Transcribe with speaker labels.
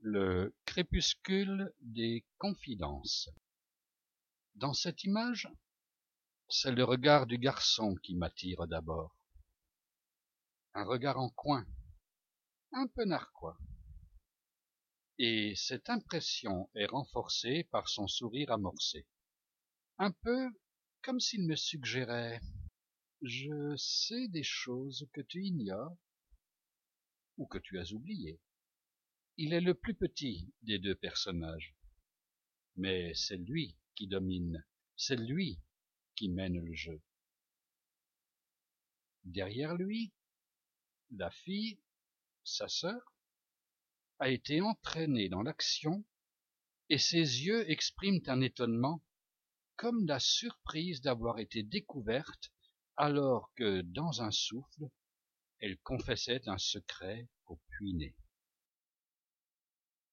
Speaker 1: Le crépuscule des confidences. Dans cette image, c'est le regard du garçon qui m'attire d'abord. Un regard en coin, un peu narquois. Et cette impression est renforcée par son sourire amorcé. Un peu comme s'il me suggérait « Je sais des choses que tu ignores ou que tu as oubliées ». Il est le plus petit des deux personnages, mais c'est lui qui domine, c'est lui qui mène le jeu. Derrière lui, la fille, sa sœur, a été entraînée dans l'action et ses yeux expriment un étonnement, comme la surprise d'avoir été découverte alors que, dans un souffle, elle confessait un secret au puits né.